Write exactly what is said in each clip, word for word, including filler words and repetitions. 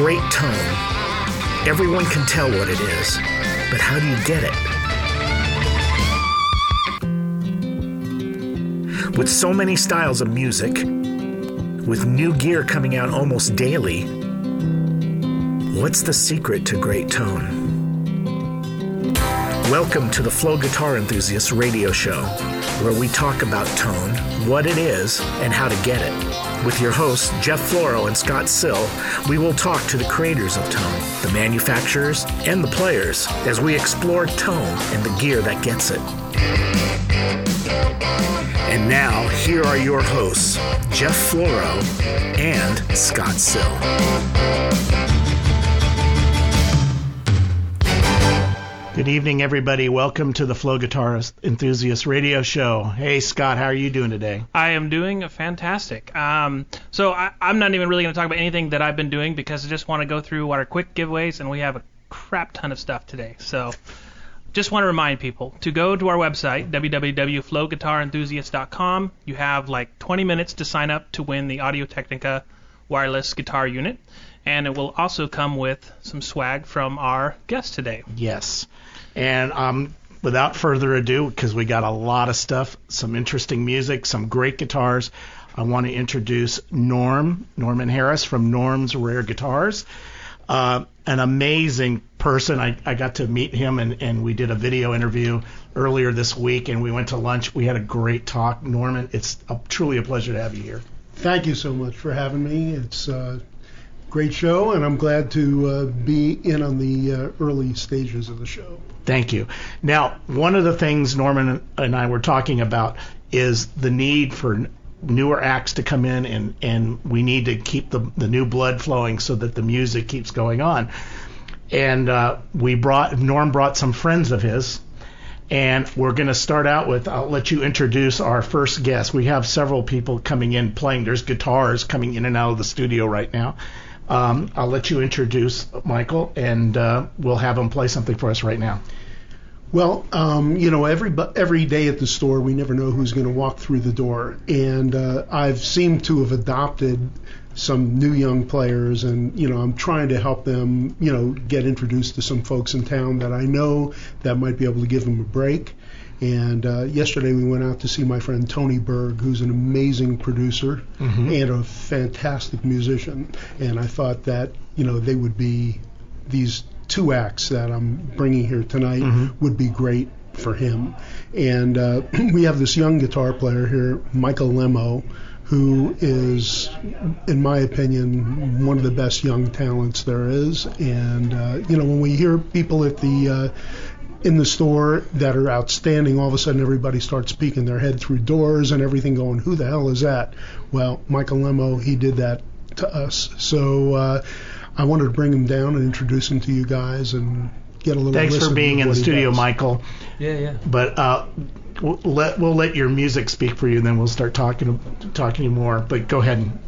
great tone. Everyone can tell what it is, but how do you get it? With so many styles of music, with new gear coming out almost daily, what's the secret to great tone? Welcome to the Flow Guitar Enthusiast radio show, where we talk about tone, what it is, and how to get it. With your hosts, Jeff Floro and Scott Sill, we will talk to the creators of tone, the manufacturers, and the players as we explore tone and the gear that gets it. And now, here are your hosts, Jeff Floro and Scott Sill. Good evening, everybody. Welcome to the Flow Guitar Enthusiast radio show. Hey, Scott, how are you doing today? I am doing fantastic. Um, so I, I'm not even really going to talk about anything that I've been doing because I just want to go through what are quick giveaways, and we have a crap ton of stuff today. So just want to remind people to go to our website, w w w dot flow guitar enthusiast dot com. You have like twenty minutes to sign up to win the Audio-Technica wireless guitar unit, and it will also come with some swag from our guest today. Yes. And um, without further ado, because we got a lot of stuff, some interesting music, some great guitars, I want to introduce Norm, Norman Harris from Norm's Rare Guitars. Uh, an amazing person. I, I got to meet him, and, and we did a video interview earlier this week, and we went to lunch. We had a great talk. Norman, it's a, truly a pleasure to have you here. Thank you so much for having me. It's a great show, and I'm glad to uh, be in on the uh, early stages of the show. Thank you. Now, one of the things Norman and I were talking about is the need for newer acts to come in, and, and we need to keep the, the new blood flowing so that the music keeps going on. And uh, we brought Norm brought some friends of his, and we're going to start out with, I'll let you introduce our first guest. We have several people coming in playing. There's guitars coming in and out of the studio right now. Um, I'll let you introduce Michael, and uh, we'll have him play something for us right now. Well, um, you know, every every day at the store, we never know who's going to walk through the door. And uh, I've seemed to have adopted some new young players, and, you know, I'm trying to help them, you know, get introduced to some folks in town that I know that might be able to give them a break. And uh, yesterday we went out to see my friend Tony Berg, who's an amazing producer mm-hmm. and a fantastic musician. And I thought that, you know, they would be, these two acts that I'm bringing here tonight mm-hmm. would be great for him. And uh, we have this young guitar player here, Michael Lemo, who is, in my opinion, one of the best young talents there is. And, uh, you know, when we hear people at the... Uh, in the store that are outstanding, all of a sudden everybody starts peeking their head through doors and everything going, who the hell is that? Well, Michael Lemo, he did that to us. So uh, I wanted to bring him down and introduce him to you guys and get a little Thanks for being in the studio, does. Michael. Yeah, yeah. But uh, we'll let, we'll let your music speak for you, and then we'll start talking, talking to you more. But go ahead and...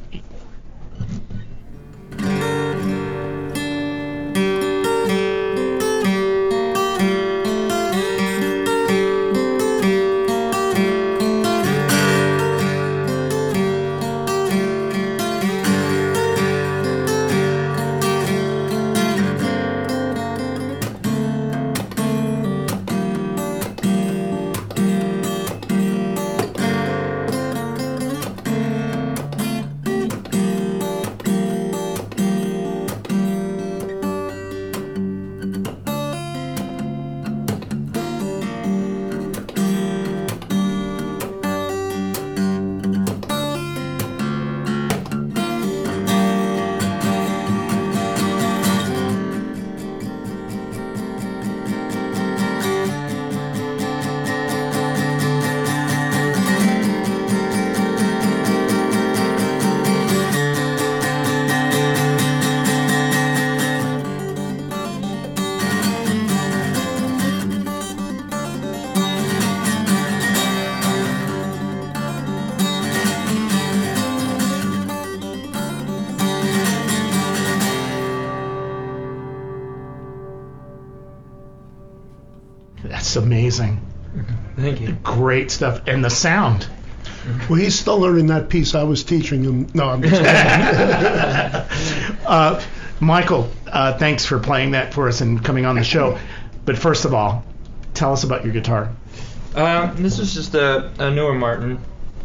That's amazing. Thank you. Great stuff. And the sound. Well, he's still learning that piece I was teaching him. No, I'm just kidding. uh, Michael, uh, thanks for playing that for us and coming on the show. But first of all, tell us about your guitar. Uh, this is just a, a newer Martin.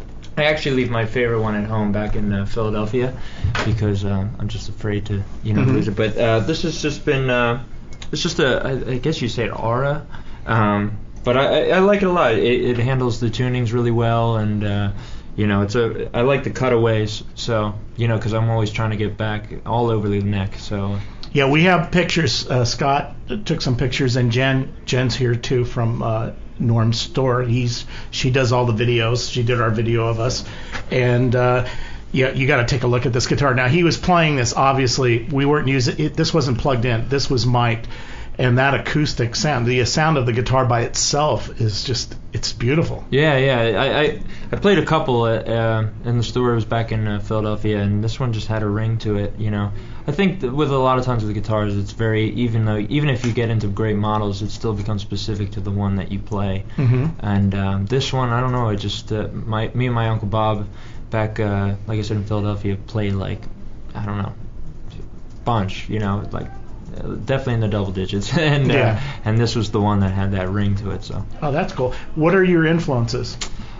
I actually leave my favorite one at home back in uh, Philadelphia because um, I'm just afraid to, you know, mm-hmm. lose it. But uh, this has just been, uh, it's just a, I, I guess you say an Aura. Um, but I, I like it a lot. It, it handles the tunings really well, and uh, you know, it's a. I like the cutaways, so you know, because I'm always trying to get back all over the neck. So yeah, we have pictures. Uh, Scott took some pictures, and Jen, Jen's here too from uh, Norm's store. He's she does all the videos. She did our video of us, and. Uh, Yeah, you got to take a look at this guitar. Now, he was playing this, obviously. We weren't using it. This wasn't plugged in. This was mic'd. And that acoustic sound, the sound of the guitar by itself is just, it's beautiful. Yeah, yeah. I I, I played a couple at, uh, in the store. It was back in uh, Philadelphia, and this one just had a ring to it, you know. I think that with a lot of times with the guitars, it's very, even though, even if you get into great models, it still becomes specific to the one that you play. Mm-hmm. And um, this one, I don't know, it just, uh, my me and my Uncle Bob, back, uh, like I said, in Philadelphia, played like, I don't know, bunch, you know, like uh, definitely in the double digits, and yeah. uh, and this was the one that had that ring to it. So. Oh, that's cool. What are your influences?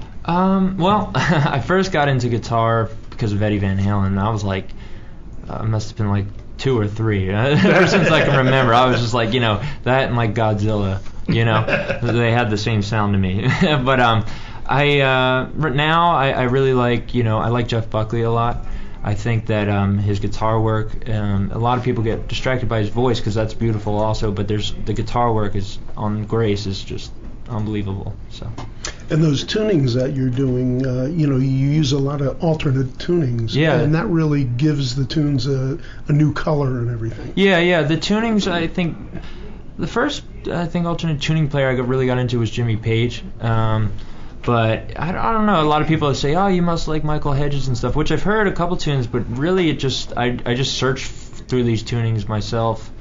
Um, well, I first got into guitar because of Eddie Van Halen. I was like, I uh, must have been like two or three. Ever since I can remember, I was just like, you know, that and like Godzilla, you know, they had the same sound to me. But um. I uh, now I, I really like you know I like Jeff Buckley a lot. I think that um, his guitar work. Um, a lot of people get distracted by his voice because that's beautiful also. But there's the guitar work is on Grace is just unbelievable. So. And those tunings that you're doing, uh, you know, you use a lot of alternate tunings. Yeah. And that really gives the tunes a, a new color and everything. Yeah, yeah. The tunings, I think, the first I think alternate tuning player I got, really got into was Jimmy Page. Um, But I, I don't know. A lot of people say, "Oh, you must like Michael Hedges and stuff," which I've heard a couple tunes, but really, it just I I just searched through these tunings myself.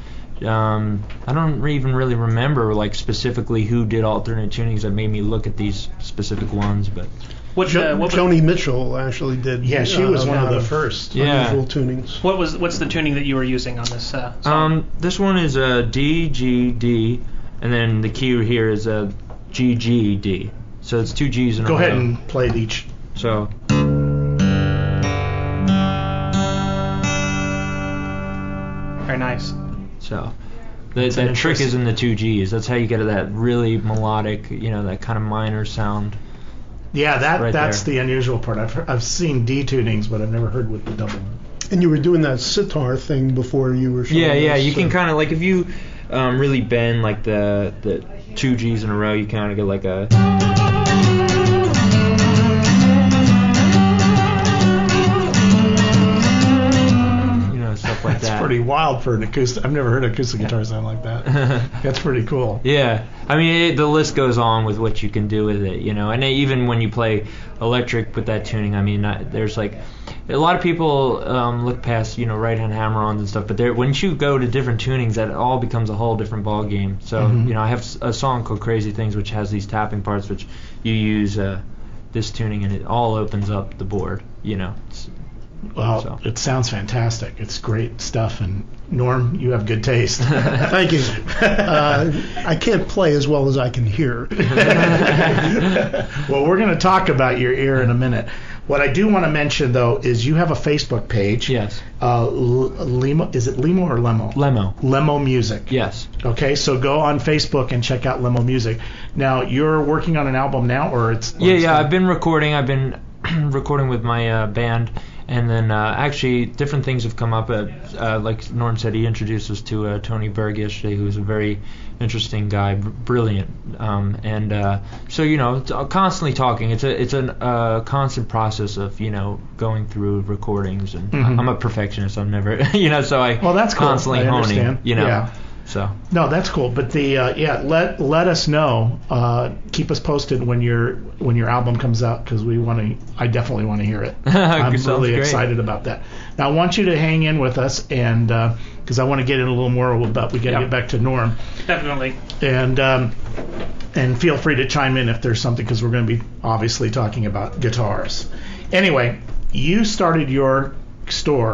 Um, I don't even really remember like specifically who did alternate tunings that made me look at these specific ones, but. What, jo- uh, what Joni Mitchell actually did. Yeah, she was uh, one of the of first. Yeah. Unusual tunings. What was what's the tuning that you were using on this uh, song? Um, this one is a D G D, and then the key here is a G G D. So it's two G's in a row. Go ahead and play it each. So. Very nice. So. The, that trick is in the two G's. That's how you get that really melodic, you know, that kind of minor sound. Yeah, that right that's there. the unusual part. I've heard, I've seen D tunings, but I've never heard with the double. And you were doing that sitar thing before you were showing Yeah, yeah. us, You so. can kind of like if you um, really bend like the the two G's in a row, you kind of get like a. Like That's that. pretty wild for an acoustic. I've never heard an acoustic guitar sound like that. That's pretty cool. Yeah, I mean it, the list goes on with what you can do with it, you know. And even when you play electric with that tuning, I mean, I, there's like a lot of people um, look past, you know, right-hand hammer-ons and stuff. But there, once you go to different tunings, that all becomes a whole different ball game. So Mm-hmm. you know, I have a song called Crazy Things, which has these tapping parts, which you use uh, this tuning, and it all opens up the board. You know. It's, Well, So. it sounds fantastic. It's great stuff. And Norm, you have good taste. Thank you. Uh, I can't play as well as I can hear. Well, we're going to talk about your ear in a minute. What I do want to mention, though, is you have a Facebook page. Yes. Uh, L- Lemo, is it Lemo or Lemo? Lemo. Lemo Music. Yes. Okay, so go on Facebook and check out Lemo Music. Now, you're working on an album now, or it's? or Yeah, it's yeah. done? I've been recording. I've been recording with my uh, band. And then uh, actually different things have come up. Uh, uh, like Norm said, he introduced us to uh, Tony Berg yesterday, who's a very interesting guy, br- brilliant. Um, and uh, so, you know, t- constantly talking. It's a it's a uh, constant process of, you know, going through recordings. And Mhm. I'm a perfectionist. I'm never, you know, so I Well, that's cool. constantly I honing, understand. you know. Yeah. So. No, that's cool. But the uh, yeah, let let us know. Uh, keep us posted when your when your album comes out, because we want to. I definitely want to hear it. I'm Sounds really great. excited about that. Now I want you to hang in with us, and because uh, I want to get in a little more about. We got to Yeah. get back to Norm, Definitely. and um, and feel free to chime in if there's something, because we're going to be obviously talking about guitars. Anyway, you started your store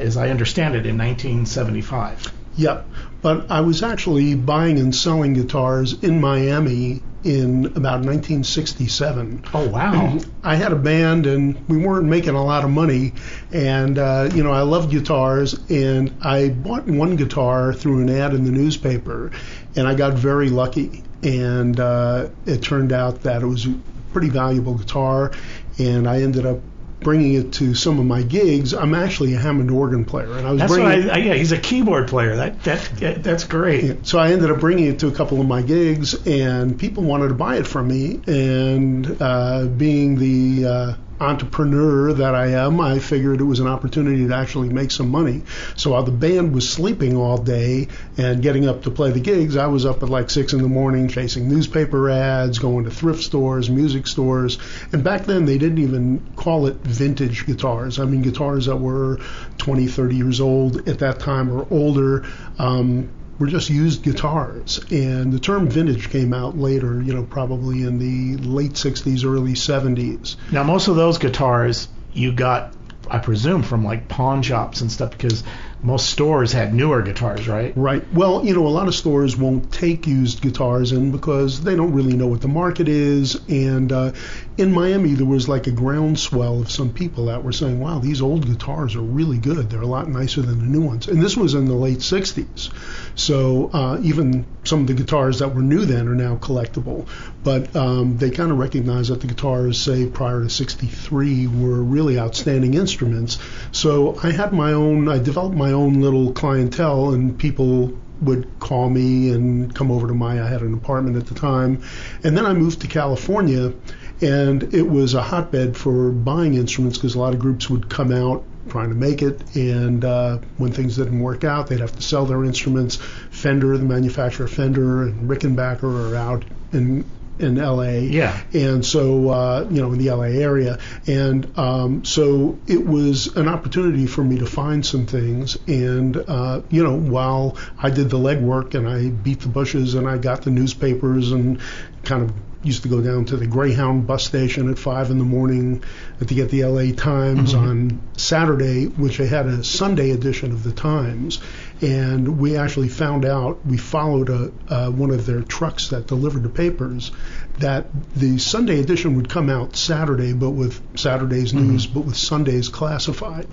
as I understand it, in nineteen seventy-five. Yep. But I was actually buying and selling guitars in Miami in about nineteen sixty-seven. Oh, wow. I had a band and we weren't making a lot of money. And, uh, you know, I loved guitars. And I bought one guitar through an ad in the newspaper. And I got very lucky. And uh, it turned out that it was a pretty valuable guitar. And I ended up bringing it to some of my gigs. I'm actually a Hammond organ player, and I was that's bringing what I, I, yeah, he's a keyboard player. That that that's great. it, so I ended up bringing it to a couple of my gigs, and people wanted to buy it from me. And uh, being the uh, entrepreneur that I am, I figured it was an opportunity to actually make some money. So while the band was sleeping all day and getting up to play the gigs, I was up at like six in the morning chasing newspaper ads, going to thrift stores, music stores. And back then they didn't even call it vintage guitars. I mean, guitars that were twenty, thirty years old at that time or older. Um, were just used guitars, and the term vintage came out later, you know, probably in the late sixties, early seventies. Now, most of those guitars you got, I presume, from like pawn shops and stuff, because most stores had newer guitars, right? Right. Well, you know, a lot of stores won't take used guitars in because they don't really know what the market is. And uh, in Miami, there was like a groundswell of some people that were saying, wow, these old guitars are really good. They're a lot nicer than the new ones. And this was in the late sixties. So uh, even some of the guitars that were new then are now collectible. But um, they kind of recognize that the guitars, say, prior to sixty-three were really outstanding instruments. So I had my own, I developed my own little clientele, and people would call me and come over to my, I had an apartment at the time. And then I moved to California, and it was a hotbed for buying instruments because a lot of groups would come out trying to make it, and uh, when things didn't work out, they'd have to sell their instruments. Fender, the manufacturer Fender, and Rickenbacker are out in in L A. Yeah. And so, uh, you know, in the L A area. And um, so it was an opportunity for me to find some things. And, uh, you know, while I did the legwork and I beat the bushes and I got the newspapers and kind of used to go down to the Greyhound bus station at five in the morning to get the L A Times mm-hmm. on Saturday, which they had a Sunday edition of the Times. And we actually found out, we followed a, uh, one of their trucks that delivered the papers, that the Sunday edition would come out Saturday, but with Saturday's news, mm-hmm. but with Sunday's classified.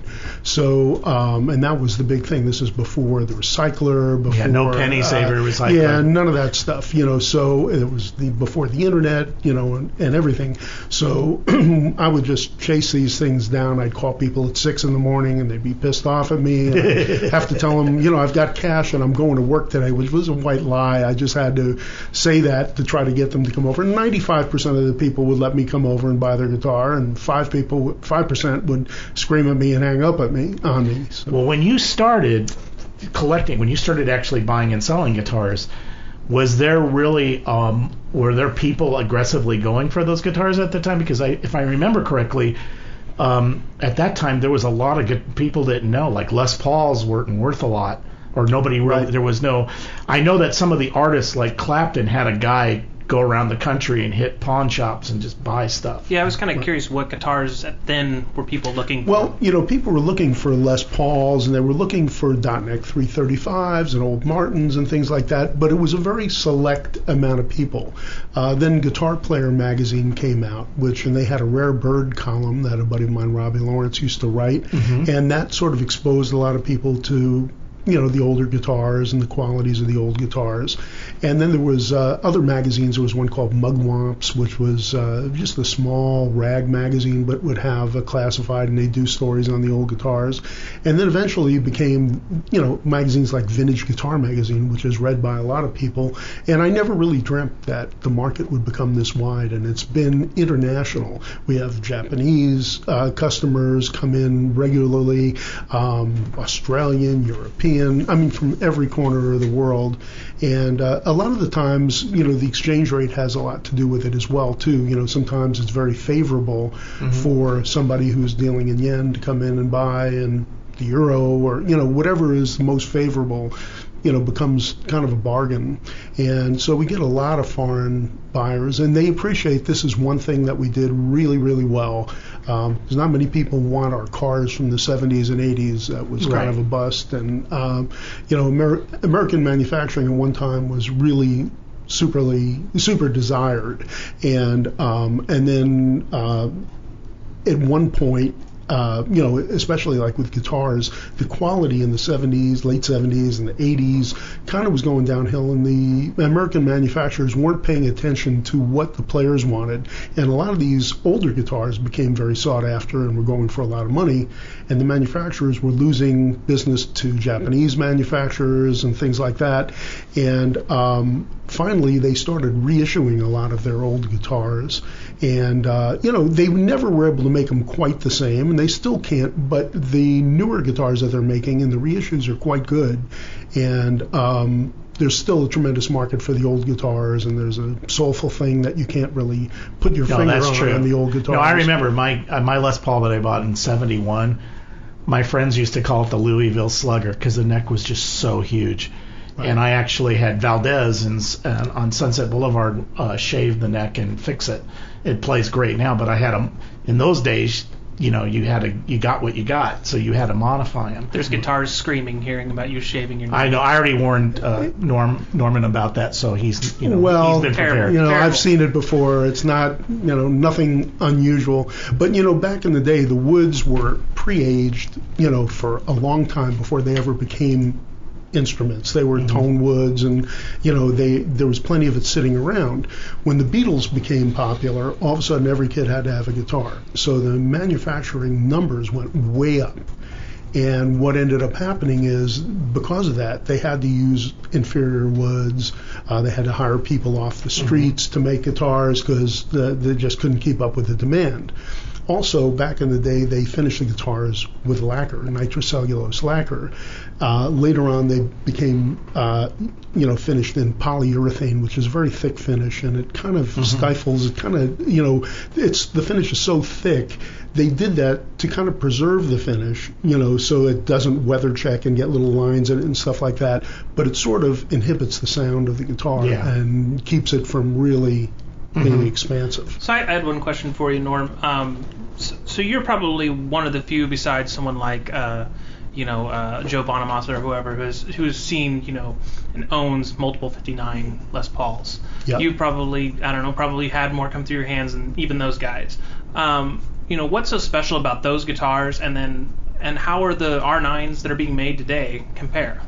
So, um, and that was the big thing. This is before the recycler, before... Yeah, no penny saver uh, recycler. Yeah, none of that stuff, you know, so it was the before the internet, you know, and, and everything. So I would just chase these things down. I'd call people at six in the morning, and they'd be pissed off at me. And I'd have to tell them, you know, I've got cash and I'm going to work today, which was a white lie. I just had to say that to try to get them to come over. And ninety-five percent of the people would let me come over and buy their guitar, and five people, five percent would scream at me and hang up at me on me. So. Well, when you started collecting, when you started actually buying and selling guitars, was there really, um, were there people aggressively going for those guitars at the time? Because I, if I remember correctly, um, at that time there was a lot of good people didn't know, like Les Pauls weren't worth a lot, or nobody really, right. there was no, I know that some of the artists like Clapton had a guy go around the country and hit pawn shops and just buy stuff. Yeah, I was kind of curious what guitars then were people looking for. Well, you know, people were looking for Les Pauls, and they were looking for Dotneck three thirty-fives and old Martins and things like that, but it was a very select amount of people. Uh, then Guitar Player magazine came out, which, and they had a Rare Bird column that a buddy of mine, Robbie Lawrence, used to write, mm-hmm. and that sort of exposed a lot of people to, you know, the older guitars and the qualities of the old guitars. And then there was uh, other magazines. There was one called Mugwumps, which was uh, just a small rag magazine, but would have a classified, and they do stories on the old guitars. And then eventually it became, you know, magazines like Vintage Guitar Magazine, which is read by a lot of people. And I never really dreamt that the market would become this wide, and it's been international. We have Japanese uh, customers come in regularly, um, Australian, European, I mean, from every corner of the world. And uh, a lot of the times, you know, the exchange rate has a lot to do with it as well, too. You know, sometimes it's very favorable mm-hmm. for somebody who's dealing in yen to come in and buy, and the euro, or, you know, whatever is most favorable you know, becomes kind of a bargain. And so we get a lot of foreign buyers, and they appreciate this is one thing that we did really, really well. Um, there's not many people want our cars from the seventies and eighties. That was kind Right. of a bust. And, um, you know, Amer- American manufacturing at one time was really superly, super desired. And, um, and then uh, at one point, Uh, you know, especially like with guitars, the quality in the seventies, late seventies, and the eighties kind of was going downhill, and the American manufacturers weren't paying attention to what the players wanted. And a lot of these older guitars became very sought after and were going for a lot of money, and the manufacturers were losing business to Japanese manufacturers and things like that. And um, finally, they started reissuing a lot of their old guitars. And, uh, you know, they never were able to make them quite the same, and they still can't, but the newer guitars that they're making and the reissues are quite good. And um, there's still a tremendous market for the old guitars, and there's a soulful thing that you can't really put your No, finger that's on true. on the old guitars. No, I remember my uh, my Les Paul that I bought in seventy-one. My friends used to call it the Louisville Slugger because the neck was just so huge. Right. And I actually had Valdez in, uh, on Sunset Boulevard uh, shave the neck and fix it. It plays great now, but I had them in those days. You know, you had to, you got what you got, so you had to modify them. There's guitars screaming, hearing about you shaving your neck. I know. I already warned uh, Norm Norman about that, so he's you know Well, he's been prepared. You know, Terrible. I've seen it before. It's not, you know, nothing unusual. But, you know, back in the day, the woods were pre-aged, you know, for a long time before they ever became instruments. They were tone woods, and, you know, they there was plenty of it sitting around. When the Beatles became popular, all of a sudden every kid had to have a guitar. So the manufacturing numbers went way up. And what ended up happening is, because of that, they had to use inferior woods. Uh, they had to hire people off the streets mm-hmm. to make guitars because the, they just couldn't keep up with the demand. Also, back in the day, they finished the guitars with lacquer, nitrocellulose lacquer. Uh, later on, they became, uh, you know, finished in polyurethane, which is a very thick finish, and it kind of mm-hmm. stifles. It kind of, you know, it's the finish is so thick. They did that to kind of preserve the finish, you know, so it doesn't weather check and get little lines in it and stuff like that. But it sort of inhibits the sound of the guitar Yeah. and keeps it from really being Mhm. expansive. So I I had one question for you, Norm. Um, so, so you're probably one of the few, besides someone like, uh, you know, uh, Joe Bonamassa or whoever, who's who's seen, you know, and owns multiple fifty-nine Les Pauls. Yep. You've probably, I don't know, probably had more come through your hands than even those guys. Um, you know, what's so special about those guitars, and then and how are the R nines that are being made today compare?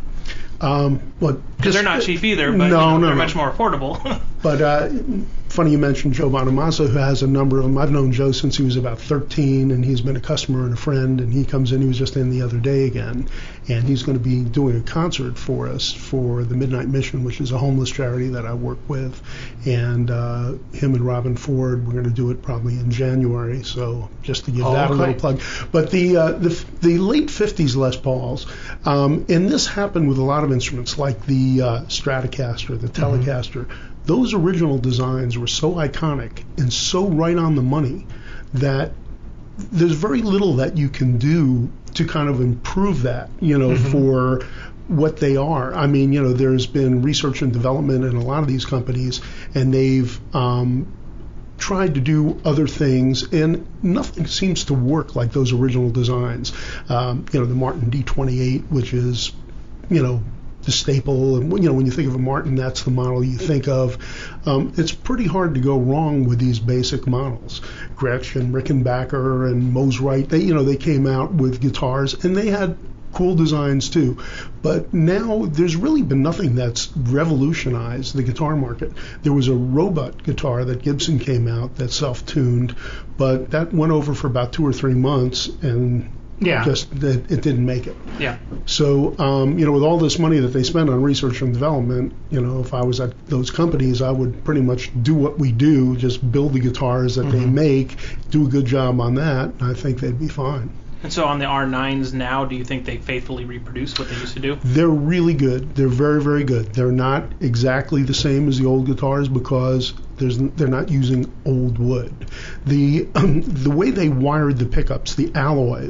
Um, well, Because they're not cheap either, but no, you know, no, they're no. much more affordable. But uh, funny you mentioned Joe Bonamassa, who has a number of them. I've known Joe since he was about thirteen, and he's been a customer and a friend. And he comes in. He was just in the other day again, and he's going to be doing a concert for us for the Midnight Mission, which is a homeless charity that I work with. And uh, him and Robin Ford, we're going to do it probably in January. So just to give Oh, that okay. a little plug. But the uh, the the late fifties Les Pauls, um, and this happened with a lot of instruments like the uh, Stratocaster, the Telecaster. Those original designs were so iconic and so right on the money that there's very little that you can do to kind of improve that, you know, Mm-hmm. for what they are. I mean, you know, there's been research and development in a lot of these companies, and they've um, tried to do other things, and nothing seems to work like those original designs. Um, you know, the Martin D twenty-eight, which is, you know, the staple, and you know, when you think of a Martin, that's the model you think of. Um, it's pretty hard to go wrong with these basic models. Gretsch and Rickenbacker and Mosrite, they, you know, they came out with guitars, and they had cool designs too. But now there's really been nothing that's revolutionized the guitar market. There was a robot guitar that Gibson came out that's self-tuned, but that went over for about two or three months, and Yeah. just it, it didn't make it. Yeah. So, um, you know, with all this money that they spend on research and development, you know, if I was at those companies, I would pretty much do what we do, just build the guitars that they make, do a good job on that, and I think they'd be fine. And so on the R nines now, do you think they faithfully reproduce what they used to do? They're really good. They're very, very good. They're not exactly the same as the old guitars because there's they're not using old wood. The um, the way they wired the pickups, the alloys,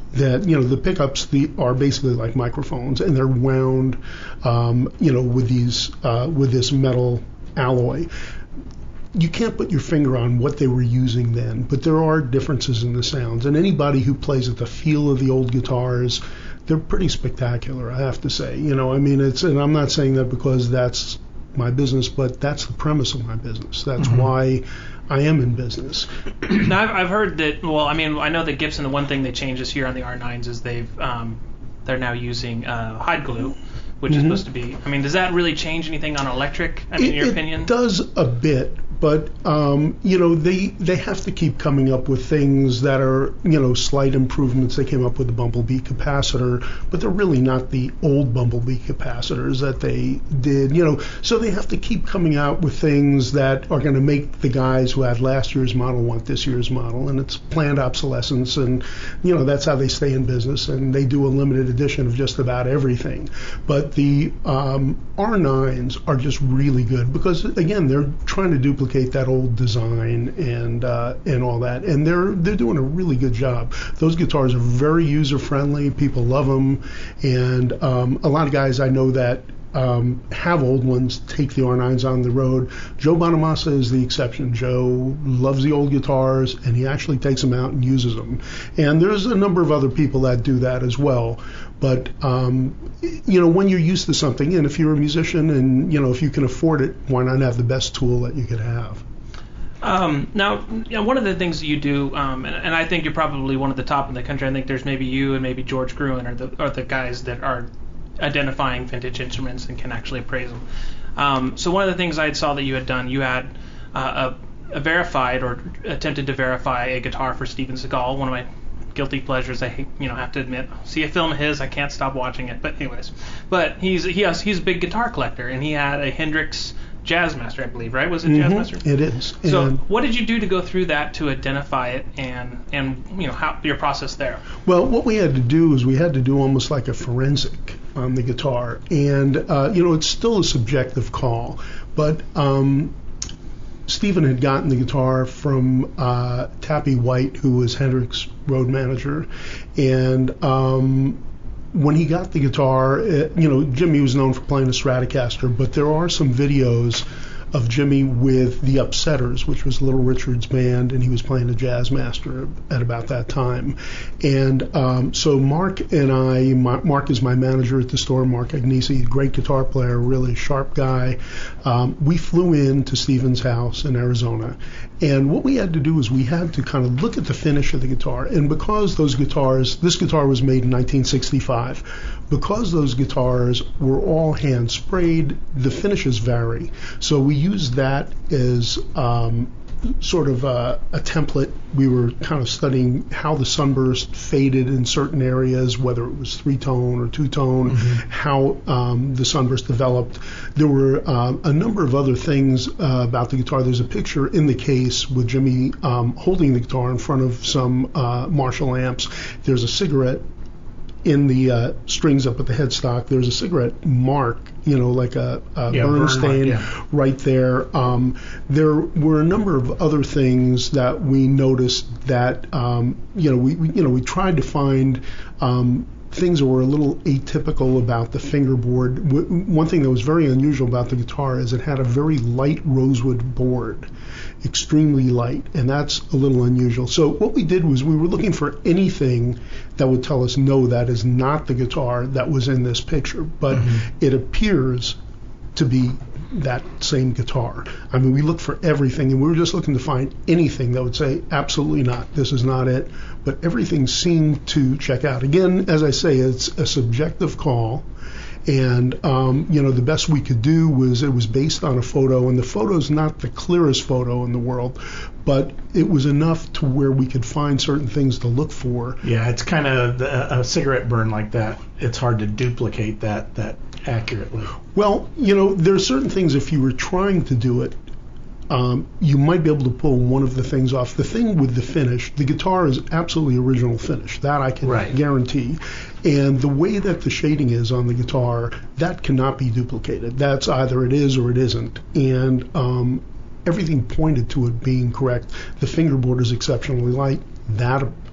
that, you know, the pickups the, are basically like microphones, and they're wound, um, you know, with these uh, with this metal alloy. You can't put your finger on what they were using then, but there are differences in the sounds. And anybody who plays at the feel of the old guitars, they're pretty spectacular, I have to say. You know, I mean, it's, and I'm not saying that because that's my business, but that's the premise of my business. That's mm-hmm. why I am in business. Now, I've, I've heard that, well, I mean, I know that Gibson, the one thing they changed this year on the R nines is they've, um, they're now using uh, hide glue, which mm-hmm. is supposed to be, I mean, does that really change anything on electric, I mean, it, in your it opinion? It does a bit, but, um, you know, they they have to keep coming up with things that are, you know, slight improvements. They came up with the Bumblebee capacitor, but they're really not the old Bumblebee capacitors that they did, you know. So they have to keep coming out with things that are going to make the guys who had last year's model want this year's model, and it's planned obsolescence, and, you know, that's how they stay in business, and they do a limited edition of just about everything. But the um, R nines are just really good because, again, they're trying to duplicate that old design and uh, and all that, and they're they're doing a really good job. Those guitars are very user friendly. People love them, and um, a lot of guys I know that um, have old ones take the R nines on the road. Joe Bonamassa is the exception. Joe loves the old guitars, and he actually takes them out and uses them. And there's a number of other people that do that as well. But, um, you know, when you're used to something, and if you're a musician and, you know, if you can afford it, why not have the best tool that you could have? Um, now, you know, one of the things that you do, um, and, and I think you're probably one of the top in the country. I think there's maybe you and maybe George Gruen are the, are the guys that are identifying vintage instruments and can actually appraise them. Um, so one of the things I saw that you had done, you had uh, a, a verified or attempted to verify a guitar for Steven Seagal, one of my guilty pleasures. I hate, you know, have to admit. See a film of his, I can't stop watching it. But anyways, but he's he has he's a big guitar collector, and he had a Hendrix Jazzmaster, I believe, right? Was it mm-hmm. Jazzmaster? It is. So and what did you do to go through that to identify it, and and you know how your process there? Well, what we had to do is we had to do almost like a forensic on the guitar, and uh, you know, it's still a subjective call, but um, Stephen had gotten the guitar from uh, Tappy White, who was Hendrix road manager, and um, when he got the guitar, it, you know, Jimmy was known for playing the Stratocaster, but there are some videos of Jimmy with the Upsetters, which was Little Richard's band, and he was playing a Jazzmaster at about that time. And um, so Mark and I, Mark is my manager at the store, Mark Agnesi, great guitar player, really sharp guy. Um, we flew in to Stephen's house in Arizona, and what we had to do is we had to kind of look at the finish of the guitar. And because those guitars, this guitar was made in nineteen sixty-five, because those guitars were all hand sprayed, the finishes vary. So we used that as um, sort of a, a template. We were kind of studying how the sunburst faded in certain areas, whether it was three-tone or two-tone, mm-hmm. how um, the sunburst developed. There were uh, a number of other things uh, about the guitar. There's a picture in the case with Jimmy um, holding the guitar in front of some uh, Marshall amps. There's a cigarette in the uh, strings up at the headstock. There's a cigarette mark, you know, like a, a yeah, burn, burn stain mark, yeah. right there. Um, there were a number of other things that we noticed that, um, you know, we, we you know we tried to find um, things that were a little atypical about the fingerboard. W- one thing that was very unusual about the guitar is it had a very light rosewood board, extremely light, and that's a little unusual. So what we did was we were looking for anything that would tell us, no, that is not the guitar that was in this picture, but mm-hmm. it appears to be that same guitar. I mean, we looked for everything, and we were just looking to find anything that would say, absolutely not, this is not it. But everything seemed to check out. Again, as I say, it's a subjective call. And, um, you know, the best we could do was it was based on a photo, and the photo's not the clearest photo in the world, but it was enough to where we could find certain things to look for. Yeah, it's kind of a cigarette burn like that. It's hard to duplicate that that accurately. Well, you know, there are certain things, if you were trying to do it, Um, you might be able to pull one of the things off. The thing with the finish, the guitar is absolutely original finish. That I can right. guarantee. And the way that the shading is on the guitar, that cannot be duplicated. That's either it is or it isn't. And um, everything pointed to it being correct. The fingerboard is exceptionally light. That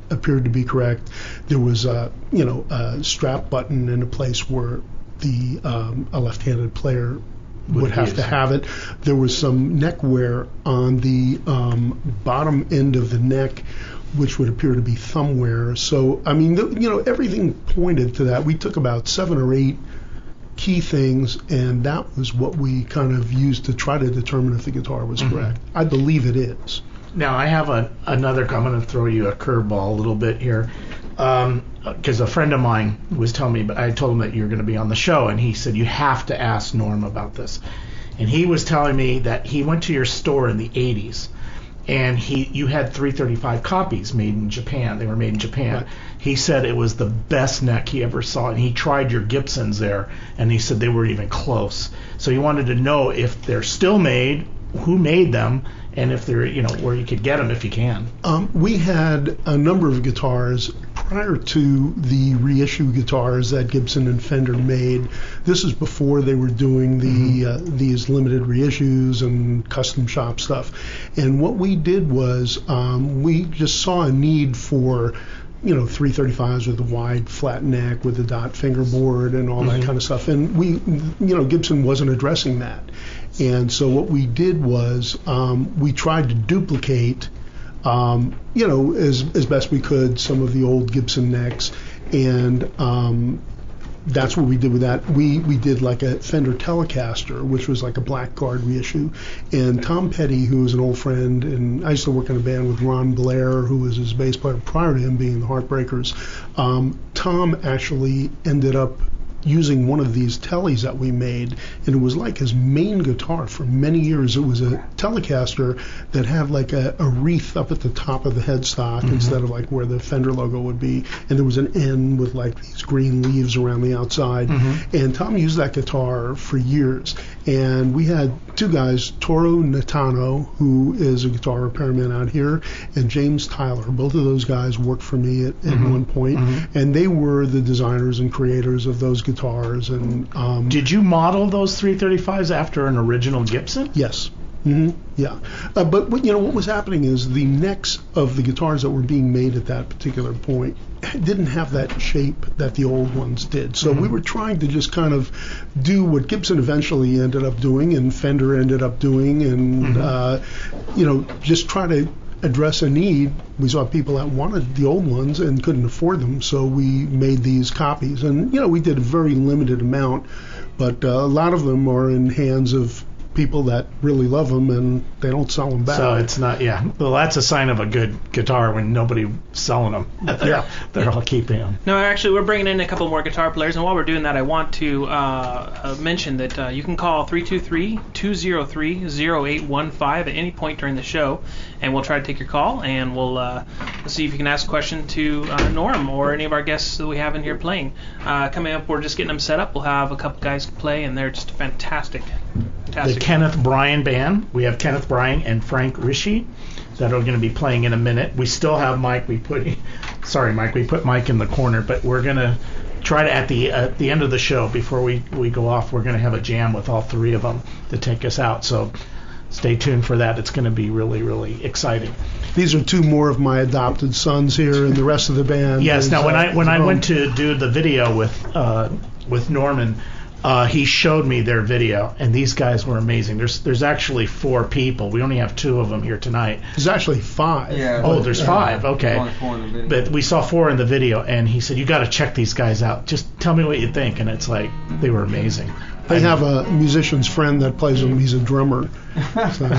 appeared to be correct. There was a, you know, a strap button in a place where the um, a left-handed player would, would have to have it. There was some neck wear on the um, bottom end of the neck, which would appear to be thumb wear. So, I mean, the, you know, everything pointed to that. We took about seven or eight key things, and that was what we kind of used to try to determine if the guitar was mm-hmm. correct. I believe it is. Now, I have a, another, I'm going to throw you a curveball a little bit here, because um, a friend of mine was telling me, but I told him that you're going to be on the show, and he said, you have to ask Norm about this. And he was telling me that he went to your store in the eighties, and he you had three thirty-five copies made in Japan. They were made in Japan. Right. He said it was the best neck he ever saw, and he tried your Gibsons there, and he said they weren't even close. So he wanted to know if they're still made, who made them, and if they're, you know, where you could get them if you can. Um, we had a number of guitars prior to the reissue guitars that Gibson and Fender made. This is before they were doing the mm-hmm. uh, these limited reissues and custom shop stuff. And what we did was um, we just saw a need for, you know, three thirty-fives with a wide flat neck with a dot fingerboard and all mm-hmm. that kind of stuff. And we, you know, Gibson wasn't addressing that. And so what we did was um, we tried to duplicate, um, you know, as as best we could some of the old Gibson necks, and um, that's what we did with that. We we did like a Fender Telecaster, which was like a blackguard reissue, and Tom Petty, who was an old friend, and I used to work in a band with Ron Blair, who was his bass player prior to him being the Heartbreakers. Um, Tom actually ended up using one of these tellies that we made, and it was like his main guitar for many years. It was a Telecaster that had like a, a wreath up at the top of the headstock mm-hmm. instead of like where the Fender logo would be, and there was an N with like these green leaves around the outside. Mm-hmm. And Tom used that guitar for years, and we had two guys, Toru Natano, who is a guitar repairman out here, and James Tyler. Both of those guys worked for me at, at mm-hmm. one point, mm-hmm. and they were the designers and creators of those guitars. And um, did you model those three thirty-fives after an original Gibson? Yes. Mm-hmm. Yeah. Uh, but what, you know what was happening is the necks of the guitars that were being made at that particular point didn't have that shape that the old ones did. So mm-hmm. we were trying to just kind of do what Gibson eventually ended up doing and Fender ended up doing, and mm-hmm. uh, you know, just try to address a need. We saw people that wanted the old ones and couldn't afford them, so we made these copies. And, you know, we did a very limited amount, but uh, a lot of them are in hands of people that really love them, and they don't sell them back. So it's not, yeah. Well, that's a sign of a good guitar when nobody's selling them. Yeah. They're all keeping them. No, actually, we're bringing in a couple more guitar players, and while we're doing that, I want to uh, uh, mention that uh, you can call three two three, two zero three, zero eight one five at any point during the show, and we'll try to take your call, and we'll uh, see if you can ask a question to uh, Norm or any of our guests that we have in here playing. Uh, coming up, we're just getting them set up. We'll have a couple guys play, and they're just fantastic. Fantastic. The Kenneth Bryan Band. We have Kenneth Bryan and Frank Rishi that are going to be playing in a minute. We still have Mike. We put, sorry, Mike. We put Mike in the corner, but we're going to try to at the at the end of the show before we we go off. We're going to have a jam with all three of them to take us out. So stay tuned for that. It's going to be really really exciting. These are two more of my adopted sons here, and the rest of the band. Yes. Is, now when uh, I when I went to do the video with uh, with Norman. Uh, he showed me their video, and these guys were amazing. There's there's actually four people. We only have two of them here tonight. There's actually five. Yeah. Oh, there's five. Okay. Only four in the video. But we saw four in the video, and he said, you got to check these guys out. Just tell me what you think. And it's like, they were amazing. They have a musician's friend that plays them. He's a drummer. So.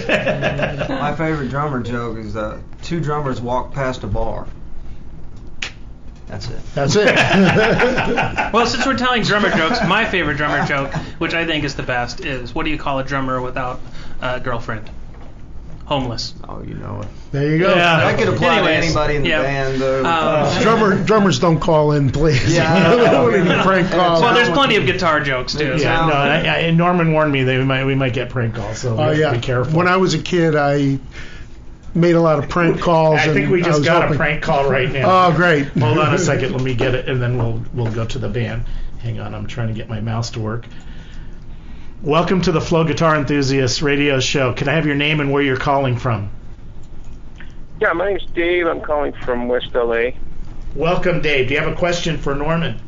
My favorite drummer joke is uh, two drummers walk past a bar. That's it. That's it. Well, since we're telling drummer jokes, my favorite drummer joke, which I think is the best, is what do you call a drummer without a girlfriend? Homeless. Oh, you know it. There you go. Yeah. That could apply Anyways, to anybody in the yeah. band, though. Um, Drummer, drummers don't call in, please. Yeah. We don't need prank calls. Well, there's plenty of guitar jokes, too. Yeah, no, I, I, and Norman warned me that we might we might get prank calls, so we Oh, have yeah. to be careful. When I was a kid, I made a lot of prank calls. I think and we I just was got hoping- a prank call right now. Oh, great. Hold on a second, let me get it, and then we'll we'll go to the band. Hang on, I'm trying to get my mouse to work. Welcome to the Flow Guitar Enthusiasts radio show. Can I have your name and where you're calling from? Yeah, my name's Dave. I'm calling from West L A. Welcome, Dave. Do you have a question for Norman?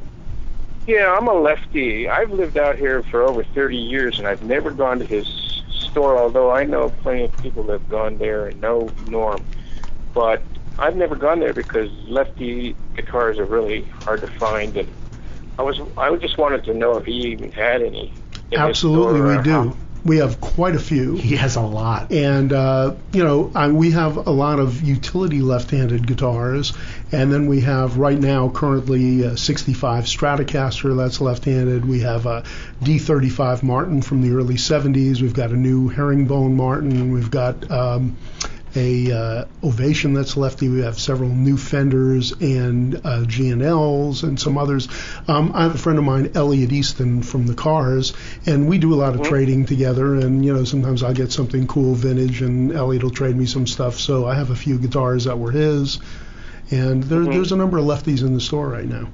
Yeah, I'm a lefty. I've lived out here for over thirty years, and I've never gone to his store, although I know plenty of people that have gone there and know Norm. But I've never gone there because lefty guitars are really hard to find, and I was I just wanted to know if he even had any. In Absolutely, his store, we do. how- We have quite a few. He has a lot. And, uh, you know, I, we have a lot of utility left-handed guitars. And then we have right now currently a sixty-five Stratocaster that's left-handed. We have a D thirty-five Martin from the early seventies. We've got a new Herringbone Martin. We've got um, a uh, Ovation that's lefty. We have several new Fenders and uh, G and Ls and some others. Um, I have a friend of mine, Elliot Easton from the Cars, and we do a lot of Mhm. trading together. And you know, sometimes I get something cool vintage, and Elliot will trade me some stuff. So I have a few guitars that were his, and there, Mhm. there's a number of lefties in the store right now.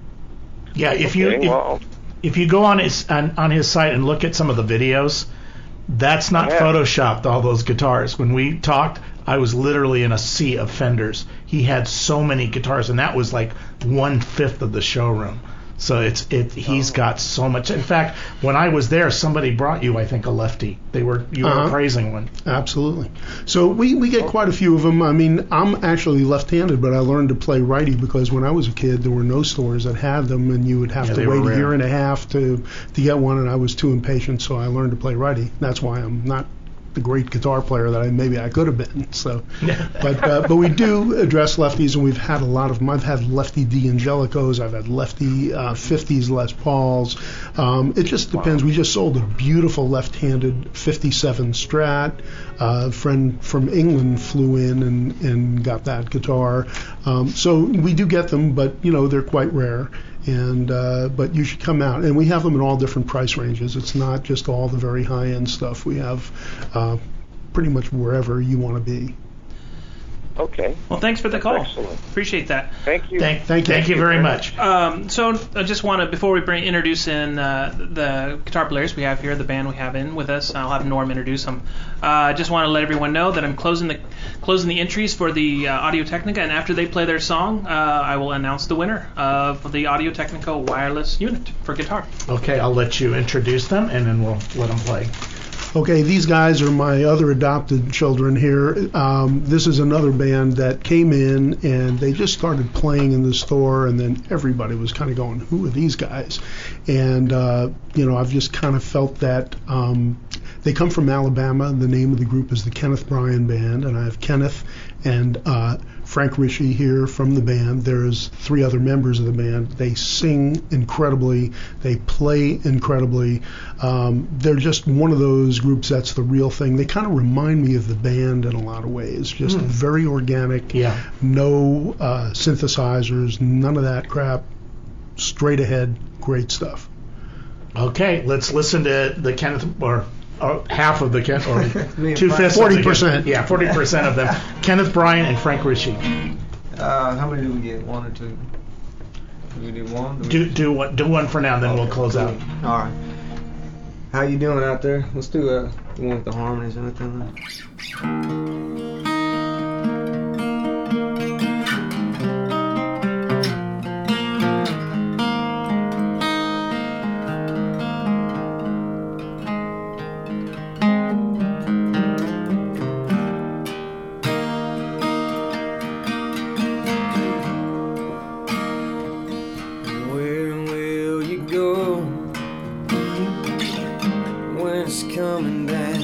Yeah, if you Okay, if, well, if you go on his on, on his site and look at some of the videos, that's not Yeah. photoshopped, all those guitars. When we talked, I was literally in a sea of Fenders. He had so many guitars, and that was like one fifth of the showroom. So it's it. He's got so much. In fact, when I was there, somebody brought you, I think, a lefty. They were you were Uh-huh. praising one. Absolutely. So we, we get quite a few of them. I mean, I'm actually left-handed, but I learned to play righty because when I was a kid, there were no stores that had them, and you would have Yeah, to they wait were a year rare. and a half to to get one, and I was too impatient, so I learned to play righty. That's why I'm not the great guitar player that I maybe I could have been. So, but uh, but we do address lefties, and we've had a lot of them. I've had lefty D'Angelicos, I've had lefty uh, fifties Les Pauls. Um, it just depends. We just sold a beautiful left-handed fifty-seven Strat. Uh, a friend from England flew in and, and got that guitar. Um, so we do get them, but you know they're quite rare. And uh, but you should come out, and we have them in all different price ranges. It's not just all the very high-end stuff. We have uh, pretty much wherever you want to be. okay. Well, thanks for the call. Excellent. Appreciate that. Thank you. Thank, Thank you. thank you very much. Um, so I just want to, before we bring introduce in uh, the guitar players we have here, the band we have in with us, I'll have Norm introduce them. I uh, just want to let everyone know that I'm closing the closing the entries for the uh, Audio Technica, and after they play their song, uh, I will announce the winner of the Audio Technica wireless unit for guitar. Okay, I'll let you introduce them, and then we'll let them play. Okay, these guys are my other adopted children here. Um, this is another band that came in and they just started playing in the store, and then everybody was kind of going, "Who are these guys?" And uh, you know, I've just kind of felt that um, they come from Alabama. The name of the group is the Kenneth Bryan Band, and I have Kenneth and uh, Frank Ritchie here from the band. There's three other members of the band. They sing incredibly. They play incredibly. Um, they're just one of those groups that's the real thing. They kind of remind me of the band in a lot of ways. Just Mm. very organic. Yeah. No uh, synthesizers, none of that crap. Straight ahead, great stuff. Okay, let's listen to the Kenneth, or, or half of the Kenneth, or Me and two Frank. fifths. forty percent. Yeah, forty percent of them. Kenneth Bryan and Frank Ritchie. Uh, how many do we get? One or two? Do we do one? we- Do do one do one for now, then we'll close out. All right. How you doing out there? Let's do uh, the one with the harmonies and everything. Where will you go when it's coming down?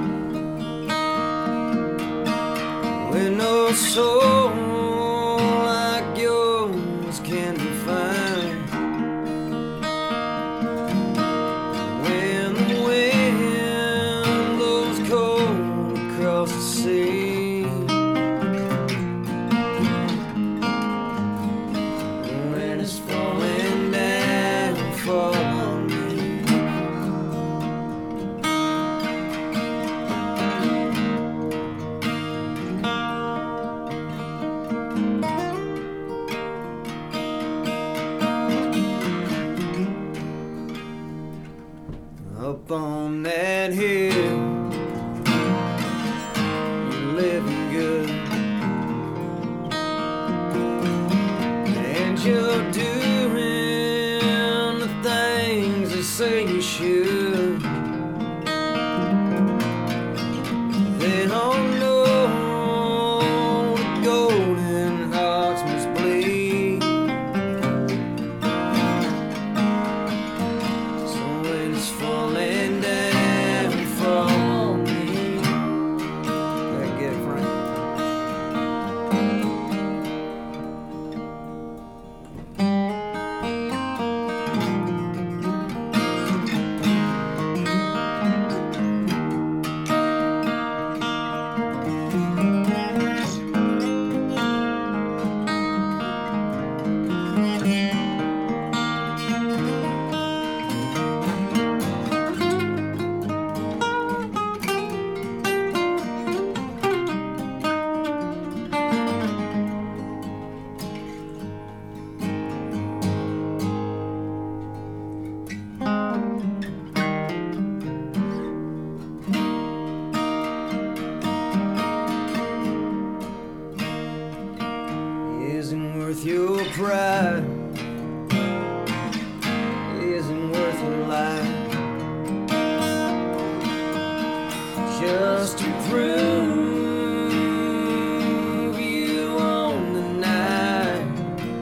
When no soul like yours can be found. When the wind blows cold across the sea. When it's falling down, fall on me. Up on that hill, you're living good. you're doing the things they say you should. They don't know the golden hearts must bleed. So when it's falling down from me, gotta get it, Frank. Isn't worth your pride, isn't worth your life, just to prove you own the night.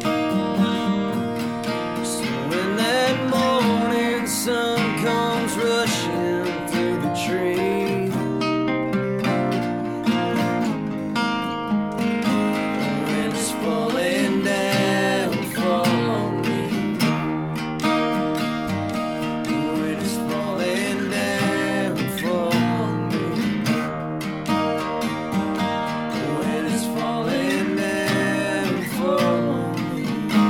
So when that morning sun comes rushing through the trees, when it's falling down from me, when it's falling down from me, when it's falling down from me.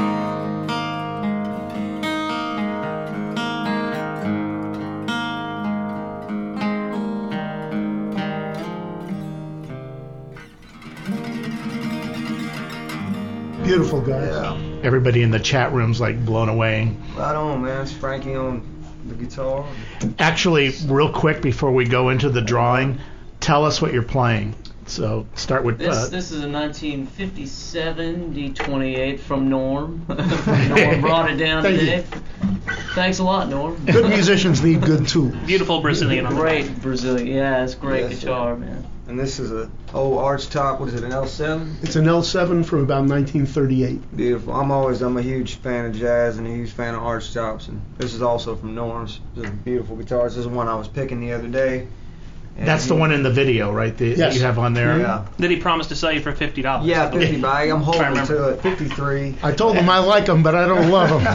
Beautiful, guys. Yeah. Everybody in the chat room's like blown away. Right on, man. It's Frankie on the guitar. Actually, real quick before we go into the drawing, tell us what you're playing. So start with This uh, this is a nineteen fifty-seven D twenty-eight from Norm. Norm brought it down Thank today. Thanks a lot, Norm. Good musicians need good tools. Beautiful Brazilian on the back. Great Brazilian. Yeah, it's great Yes, guitar, sir. man. And this is a old arch top. What is it, an L seven? It's an L seven from about nineteen thirty-eight. Beautiful. I'm always I'm a huge fan of jazz and a huge fan of arch tops, and this is also from Norm's. This is a beautiful guitar. This is the one I was picking the other day. And that's the he- one in the video, right? The, that Yes. you have on there. Yeah. That he promised to sell you for fifty dollars. Yeah, fifty bag. I'm holding Try to to it. fifty-three. I told them I like them, but I don't love them.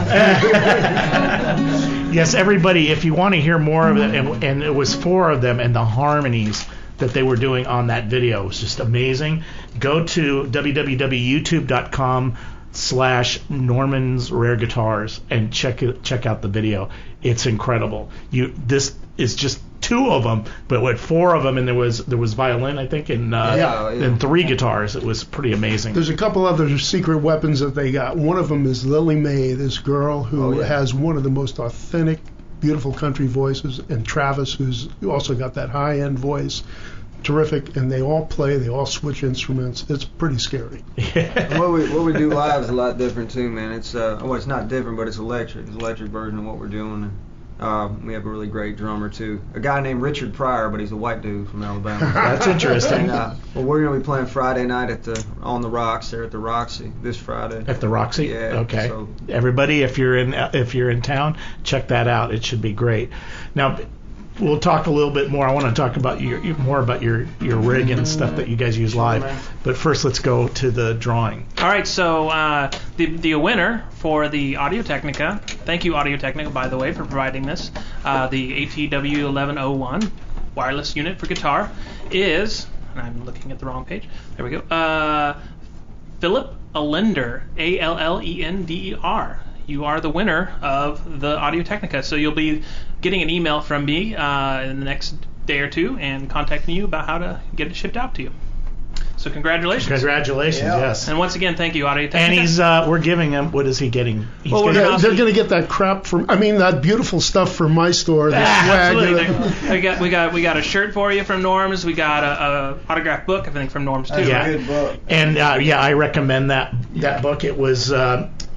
Yes, everybody, if you want to hear more of it, and, and it was four of them, and the harmonies that they were doing on that video was just amazing. Go to www.youtube.com slash Norman's Rare Guitars and check it, check out the video. It's incredible. You this is just two of them, but with four of them, and there was there was violin, I think, and uh, Yeah, yeah. and three guitars. It was pretty amazing. There's a couple other secret weapons that they got. One of them is Lily Mae, this girl who Oh, yeah. has one of the most authentic, beautiful country voices, and Travis, who's also got that high-end voice. Terrific, and they all play, they all switch instruments. It's pretty scary. And what we what we do live is a lot different too, man. It's uh well, it's not different, but it's electric. It's an electric version of what we're doing. Uh, we have a really great drummer too, a guy named Richard Pryor, but he's a white dude from Alabama. That's interesting. And, uh, well, we're gonna be playing Friday night at the on the Rocks there at the Roxy this Friday. At the Roxy? Yeah, Okay. so- Everybody, if you're in if you're in town, check that out. It should be great. Now, we'll talk a little bit more. I want to talk about your, your more about your your rig and stuff that you guys use live. But first, let's go to the drawing. All right, so uh, the the winner for the Audio Technica. Thank you, Audio Technica, by the way, for providing this. Uh, the A T W eleven oh one wireless unit for guitar is, and I'm looking at the wrong page. There we go. Uh, Philip Allender, A L L E N D E R. You are the winner of the Audio Technica. So you'll be getting an email from me uh, in the next day or two and contacting you about how to get it shipped out to you. So congratulations. Congratulations, Yeah. yes. And once again, thank you, Audio Technica. And he's uh, we're giving him. What is he getting? He's Well, we're getting- Yeah, they're going to get that crap from, I mean, that beautiful stuff from my store. The Ah, swag. absolutely. you know. we got we got we got a shirt for you from Norm's. We got a, a autographed book, I think, from Norm's too. That's Yeah. a good book. And uh, yeah, I recommend that that book. It was uh,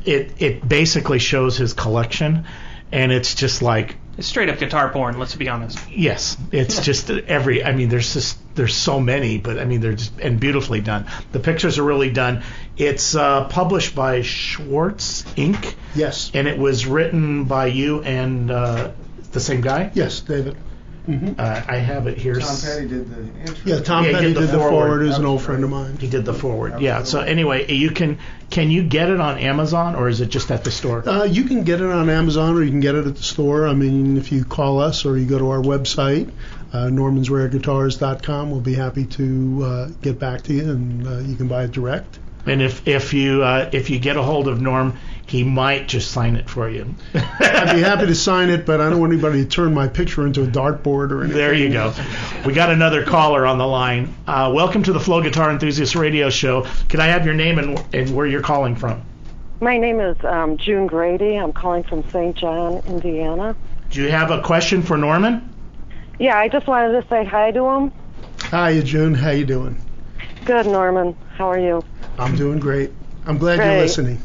it it basically shows his collection, and it's just like It's straight up guitar porn. Let's be honest. yes, it's just every. I mean, there's just there's so many, but I mean they're just and beautifully done. The pictures are really done. It's uh, published by Schwartz Incorporated. Yes. And it was written by you and uh, the same guy. Yes, David. Mm-hmm. Uh, I have it here. Tom Petty did the intro. Yeah, Tom Yeah, he Petty did the did the forward. forward. Is That an was old friend great. of mine. He did the forward. That Yeah. was So cool. anyway, you can can you get it on Amazon or is it just at the store? Uh, you can get it on Amazon or you can get it at the store. I mean, if you call us or you go to our website, uh, normans rare guitars dot com, we'll be happy to uh, get back to you, and uh, you can buy it direct. And if if you uh, if you get a hold of Norm, he might just sign it for you. I'd be happy to sign it, but I don't want anybody to turn my picture into a dartboard or anything. There you go. We got another caller on the line. Uh, welcome to the Flow Guitar Enthusiast Radio Show. Can I have your name and, and where you're calling from? My name is um, June Grady. I'm calling from Saint John, Indiana. Do you have a question for Norman? Yeah, I just wanted to say hi to him. Hi, June. How you doing? Good, Norman. How are you? I'm doing great. I'm glad you're Great. listening.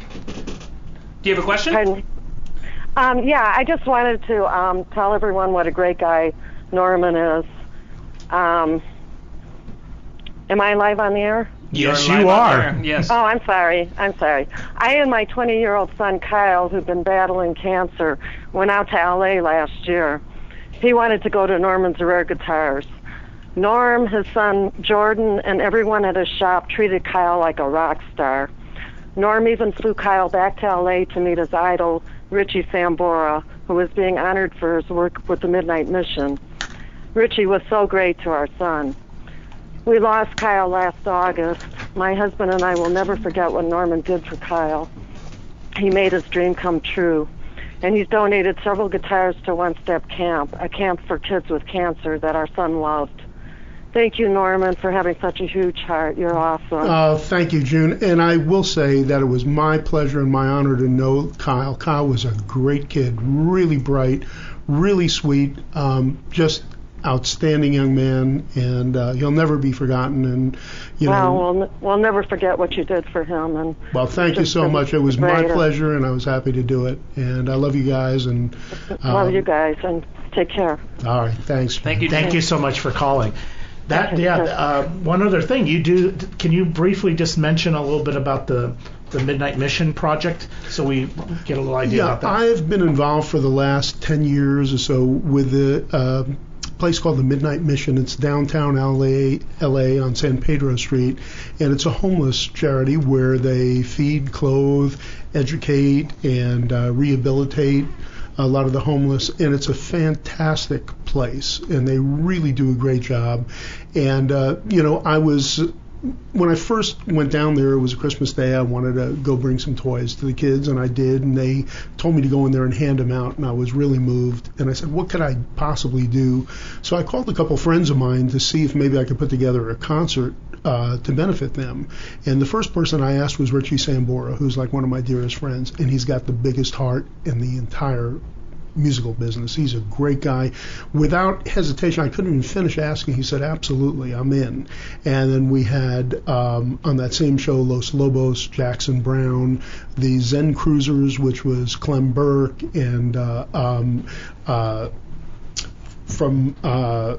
Do you have a question? Pardon me? Um, yeah, I just wanted to um, tell everyone what a great guy Norman is. Um, am I live on the air? Yes, You're you live on are. there. Yes. Oh, I'm sorry. I'm sorry. I and my twenty-year-old son, Kyle, who've been battling cancer, went out to L A last year. He wanted to go to Norman's Rare Guitars. Norm, his son, Jordan, and everyone at his shop treated Kyle like a rock star. Norm even flew Kyle back to L A to meet his idol, Richie Sambora, who was being honored for his work with the Midnight Mission. Richie was so great to our son. We lost Kyle last August. My husband and I will never forget what Norman did for Kyle. He made his dream come true. And he's donated several guitars to One Step Camp, a camp for kids with cancer that our son loved. Thank you, Norman, for having such a huge heart. You're awesome. Uh, thank you, June. And I will say that it was my pleasure and my honor to know Kyle. Kyle was a great kid, really bright, really sweet, um, just outstanding young man, and uh, he'll never be forgotten. And you know, well, we'll we'll never forget what you did for him. And well, thank you just so been much. It was my great. pleasure, and I was happy to do it. And I love you guys. And love um, you guys, and take care. All right, thanks. Thank you. Thank you so much for calling. That Okay, yeah. sure. Uh, one other thing, you do. Can you briefly just mention a little bit about the the Midnight Mission project, so we get a little idea Yeah, about that? I've been involved for the last ten years or so with the uh, place called the Midnight Mission. It's downtown L A, L A on San Pedro Street, and it's a homeless charity where they feed, clothe, educate, and uh, rehabilitate a lot of the homeless, and it's a fantastic place, and they really do a great job. And uh, you know, I was when I first went down there, it was a Christmas day. I wanted to go bring some toys to the kids, and I did. And they told me to go in there and hand them out, and I was really moved. And I said, what could I possibly do? So I called a couple friends of mine to see if maybe I could put together a concert uh, to benefit them. And the first person I asked was Richie Sambora, who's like one of my dearest friends, and he's got the biggest heart in the entire musical business. He's a great guy. Without hesitation, I couldn't even finish asking. He said, absolutely, I'm in. And then we had, um, on that same show, Los Lobos, Jackson Brown, the Zen Cruisers, which was Clem Burke, and uh, um, uh, from... Uh,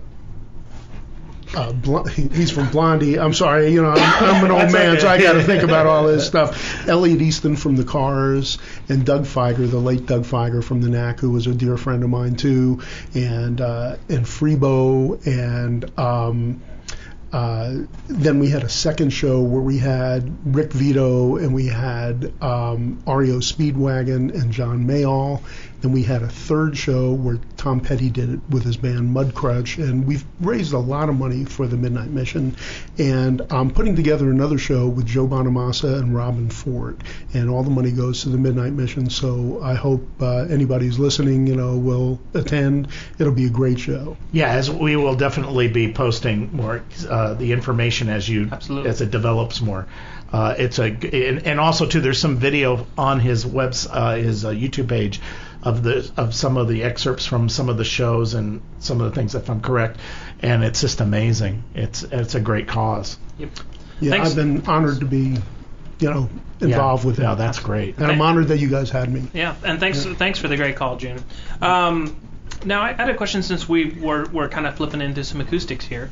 Uh, Bl- he's from Blondie. I'm sorry, you know, I'm, I'm an old man, so I got to think about all this stuff. Elliot Easton from the Cars, and Doug Feiger, the late Doug Feiger from the N A C, who was a dear friend of mine too, and uh, and Freebo, and um, uh, then we had a second show where we had Rick Vito, and we had um, R E O Speedwagon and John Mayall. Then we had a third show where Tom Petty did it with his band Mudcrutch, and we've raised a lot of money for the Midnight Mission. And I'm putting together another show with Joe Bonamassa and Robin Ford, and all the money goes to the Midnight Mission. So I hope uh, anybody who's listening, you know, will attend. It'll be a great show. Yeah, as we will definitely be posting more uh, the information as you Absolutely. as it develops more. Uh, it's a and, and also too, there's some video on his webs uh, his uh, YouTube page of the of some of the excerpts from some of the shows and some of the things, if I'm correct, and it's just amazing. It's it's a great cause. Yep. Yeah, Thanks. I've been honored to be you know, involved yeah. with it. No, that's great. And I'm honored that you guys had me. Yeah, and thanks yeah. thanks for the great call, June. Um, now, I had a question since we were, were kind of flipping into some acoustics here.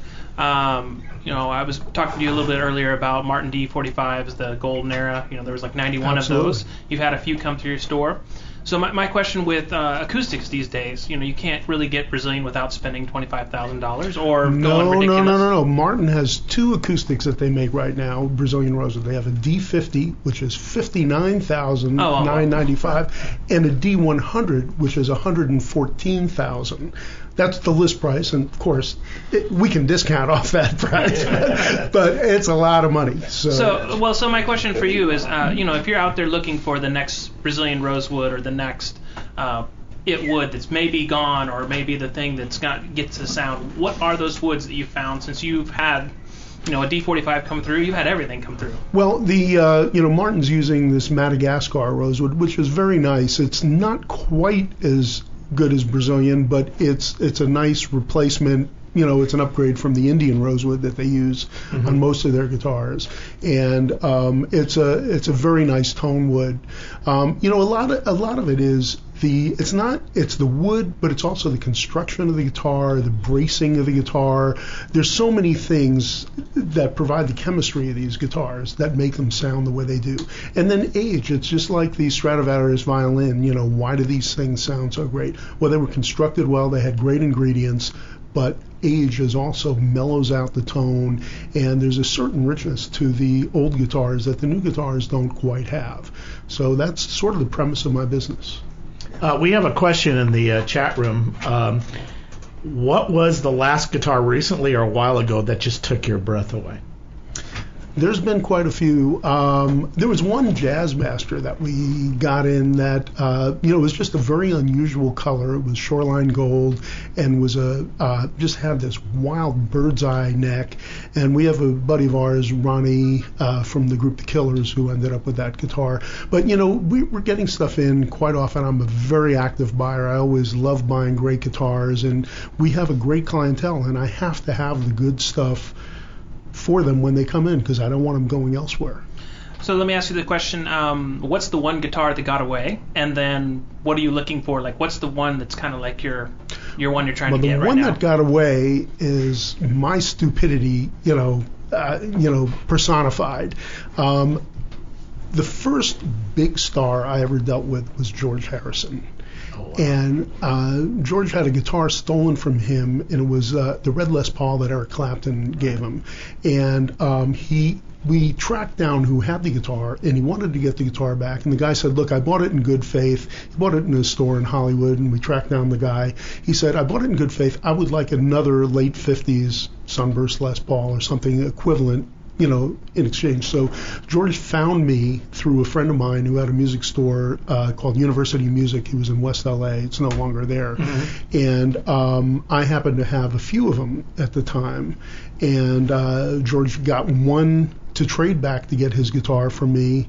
Um, you know, I was talking to you a little bit earlier about Martin D forty-fives, the golden era. You know, there was like ninety-one Absolutely. of those. You've had a few come through your store. So my, my question with uh, acoustics these days, you know, you can't really get Brazilian without spending twenty-five thousand dollars or No, going no, ridiculous. no, no, no. Martin has two acoustics that they make right now, Brazilian rosewood. They have a D fifty, which is fifty-nine thousand nine hundred ninety-five dollars, and a D one hundred, which is one hundred fourteen thousand dollars. That's the list price, and of course, it, we can discount off that price, but it's a lot of money. So, So, well, so my question for you is, uh, you know, if you're out there looking for the next Brazilian rosewood or the next uh, it wood that's maybe gone or maybe the thing that's got gets the sound, what are those woods that you found since you've had, you know, a D forty-five come through? You've had everything come through. Well, the uh, you know, Martin's using this Madagascar rosewood, which is very nice. It's not quite as good as Brazilian, but it's it's a nice replacement. You know, it's an upgrade from the Indian rosewood that they use mm-hmm. on most of their guitars, and um, it's a it's a very nice tone wood. Um, you know, a lot of a lot of it is the it's not it's the wood, but it's also the construction of the guitar, the bracing of the guitar. There's so many things that provide the chemistry of these guitars that make them sound the way they do. And then age, it's just like the Stradivarius violin. You know, why do these things sound so great? Well, they were constructed well. They had great ingredients. But age is also mellows out the tone, and there's a certain richness to the old guitars that the new guitars don't quite have. So that's sort of the premise of my business. Uh, we have a question in the uh, chat room. Um, what was the last guitar recently or a while ago that just took your breath away? There's been quite a few. Um, there was one Jazzmaster that we got in that, uh, you know, it was just a very unusual color. It was shoreline gold and was a uh, just had this wild bird's eye neck. And we have a buddy of ours, Ronnie, uh, from the group The Killers, who ended up with that guitar. But, you know, we, we're getting stuff in quite often. I'm a very active buyer. I always love buying great guitars, and we have a great clientele, and I have to have the good stuff for them when they come in because I don't want them going elsewhere. So let me ask you the question, um, what's the one guitar that got away? And then what are you looking for? Like, what's the one that's kind of like your your one you're trying well, to get right now? The one that got away is my stupidity, you know, uh, you know, personified. Um, the first big star I ever dealt with was George Harrison. Oh, wow. And uh, George had a guitar stolen from him, and it was uh, the red Les Paul that Eric Clapton gave him. And um, he, we tracked down who had the guitar, and he wanted to get the guitar back. And the guy said, "Look, I bought it in good faith." He bought it in a store in Hollywood, and we tracked down the guy. He said, "I bought it in good faith. I would like another late fifties Sunburst Les Paul or something equivalent, you know, in exchange." So George found me through a friend of mine who had a music store uh, called University Music. He was in West L A. It's no longer there. Mm-hmm. And um, I happened to have a few of them at the time. And uh, George got one to trade back to get his guitar from me,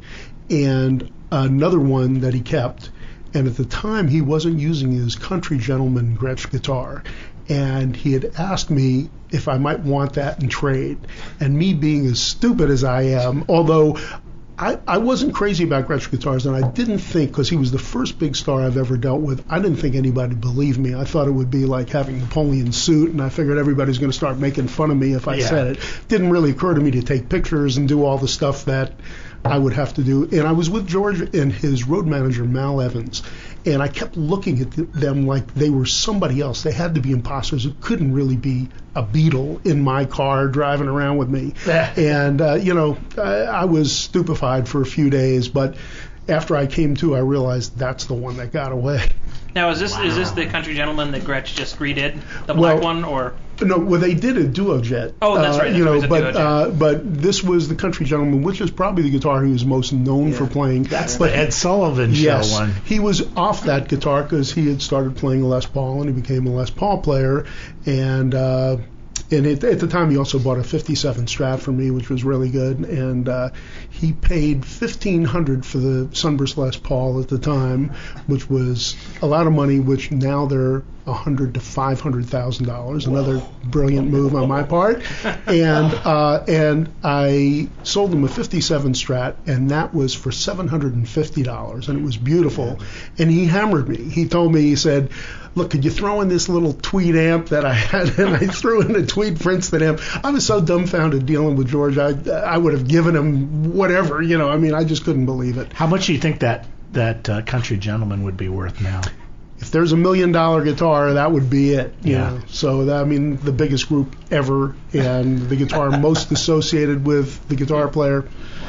and another one that he kept. And at the time, he wasn't using his Country Gentleman Gretsch guitar. And he had asked me if I might want that in trade. And me being as stupid as I am, although I, I wasn't crazy about Gretsch guitars, and I didn't think, because he was the first big star I've ever dealt with, I didn't think anybody believed me. I thought it would be like having Napoleon's suit, and I figured everybody's going to start making fun of me if I yeah. said it. Didn't really occur to me to take pictures and do all the stuff that I would have to do. And I was with George and his road manager, Mal Evans, and I kept looking at them like they were somebody else. They had to be imposters. It couldn't really be a Beatle in my car driving around with me. and, uh, you know, I, I was stupefied for a few days, but after I came to, I realized that's the one that got away. Now, is this wow. is this the Country Gentleman that Gretsch just redid, the well, black one, or? No, well, they did a Duojet. Oh, that's right. Uh, you know, but uh, but this was the Country Gentleman, which is probably the guitar he was most known yeah. for playing. That's but the Ed Sullivan yes, show one. He was off that guitar because he had started playing Les Paul, and he became a Les Paul player, and uh, and it, at the time he also bought a fifty-seven Strat for me, which was really good. And uh, he paid fifteen hundred dollars for the Sunburst Les Paul at the time, which was a lot of money. Which now they're one hundred to five hundred thousand dollars. Another brilliant move on my part. And uh, and I sold him a fifty-seven Strat, and that was for seven hundred fifty dollars, and it was beautiful. And he hammered me. He told me, he said, look, could you throw in this little Tweed amp that I had? And I threw in a Tweed Princeton amp. I was so dumbfounded dealing with George. I I would have given him whatever, you know. I mean, I just couldn't believe it. How much do you think that that uh, Country Gentleman would be worth now? If there's a million dollar guitar, that would be it. You Yeah. know? So that, I mean, the biggest group ever, and the guitar most associated with the guitar player.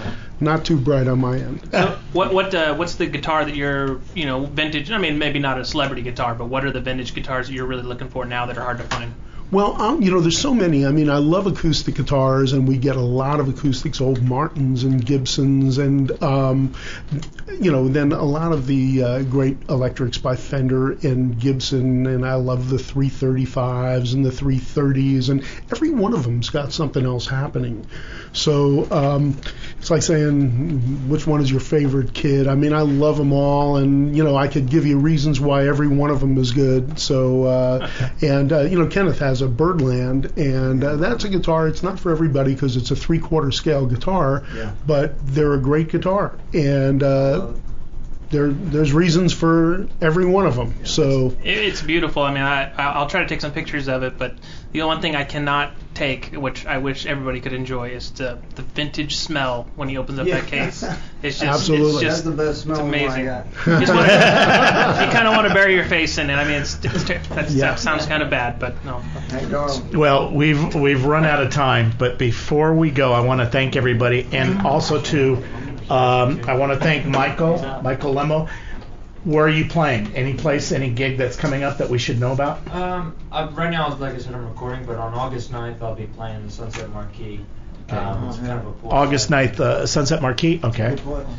Not too bright on my end. So what what uh, what's the guitar that you're, you know, vintage? I mean, maybe not a celebrity guitar, but what are the vintage guitars that you're really looking for now that are hard to find? Well, um, you know, there's so many. I mean, I love acoustic guitars, and we get a lot of acoustics, old Martins and Gibsons, and, um, you know, then a lot of the uh, great electrics by Fender and Gibson, and I love the three thirty-fives and the three thirties, and every one of them's got something else happening. So um, it's like saying, which one is your favorite kid? I mean, I love them all, and, you know, I could give you reasons why every one of them is good. So, uh, and, uh, you know, Kenneth has a Birdland, and uh, that's a guitar. It's not for everybody because it's a three-quarter scale guitar, Yeah. but they're a great guitar, and uh, there there's reasons for every one of them. So It, it's beautiful. I mean, I I'll try to take some pictures of it, but the one thing I cannot take, which I wish everybody could enjoy, is the the vintage smell when he opens up Yeah. that case. It's just Absolutely. it's just That's the best smell it's one I amazing. got. You, just wanna- you kind of want to bury your face in it. I mean, it's, it's ter- that's, Yeah. that sounds kind of bad, but no. Hey, darling. Well, we've we've run out of time, but before we go, I want to thank everybody, and also to um, I want to thank Michael Michael Lemo. Where are you playing? Any place, any gig that's coming up that we should know about? Um, I, right now, like I said, I'm recording, but on August ninth, I'll be playing the Sunset Marquee. Um, it's kind of a pool August night. ninth, uh, Sunset Marquee. Okay.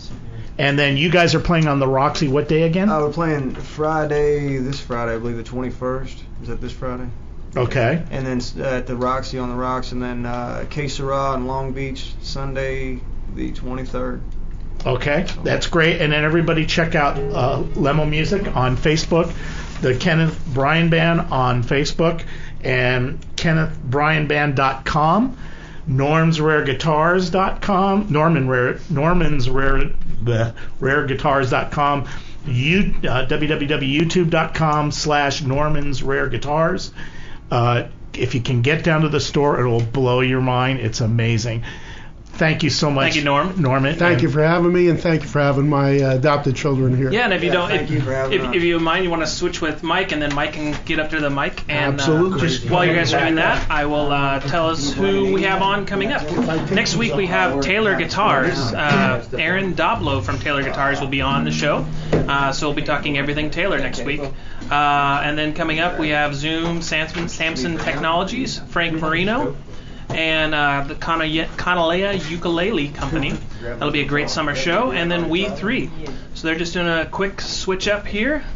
And then you guys are playing on the Roxy. What day again? Uh, we're playing Friday, this Friday, I believe the twenty-first. Is that this Friday? Okay. And then uh, at the Roxy on the Rocks, and then uh, Que Sera in Long Beach, Sunday the twenty-third. Okay, that's great. And then everybody check out uh, Lemo Music on Facebook, the Kenneth Bryan Band on Facebook, and kenneth bryan band dot com, norms rare guitars dot com, Norman Rare, Norman's Rare, the rare guitars dot com, you, uh, w w w dot youtube dot com slash Norman's Rare Guitars. Uh, if you can get down to the store, it will blow your mind. It's amazing. Thank you so much. Thank you, Norm. Norman. thank And- you for having me, and thank you for having my uh, adopted children here. Yeah, and if you Yeah, don't, thank if, you for having if, us. if you mind, you want to switch with Mike, and then Mike can get up to the mic. And Absolutely. Uh, just while you guys are doing that, I will uh, tell us who we have on coming up. Next week we have Taylor Guitars. Uh, Aaron Doblow from Taylor Guitars will be on the show, uh, so we'll be talking everything Taylor next week. Uh, and then coming up we have Zoom Samson, Samson Technologies, Frank Marino, and uh, the Kana- Kanalea Ukulele Company. That'll be a great summer show. And then We Three. So they're just doing a quick switch up here.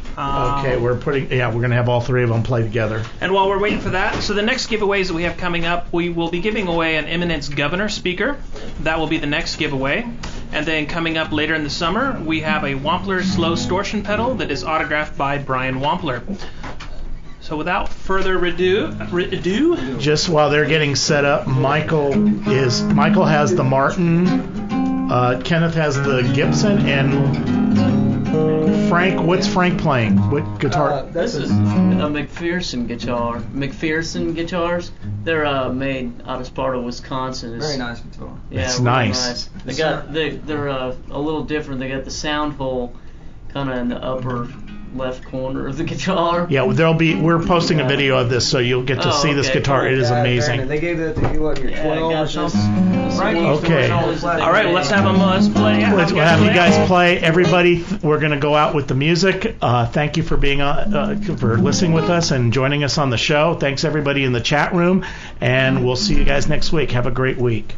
Um, Okay, we're putting, yeah, we're going to have all three of them play together. And while we're waiting for that, so the next giveaways that we have coming up, we will be giving away an Eminence Governor speaker. That will be the next giveaway. And then coming up later in the summer, we have a Wampler slow distortion pedal that is autographed by Brian Wampler. So without further ado, ado Just while they're getting set up, Michael is Michael has the Martin, uh, Kenneth has the Gibson, and Frank. What's Frank playing? What guitar? This is a McPherson guitar. McPherson guitars. They're uh, made out of Sparta, Wisconsin. It's, Very nice guitar. Yeah, It's really nice. They got they they're uh, a little different. They got the sound hole kind of in the upper left corner of the guitar. Yeah, there'll be. We're posting a video of this, so you'll get to Oh, see this okay, guitar. cool. It is Yeah, amazing. Brandon, they gave that to you what, your Yeah, I twelve got or this. something? this Frankie one- used to Okay. work on this like- all right, well, let's have them. Uh, let's play. Yeah, Let's have we'll have you play. guys play. Everybody, we're going to go out with the music. Uh, thank you for being on, uh, for listening with us and joining us on the show. Thanks everybody in the chat room, and we'll see you guys next week. Have a great week.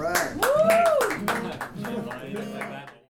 right.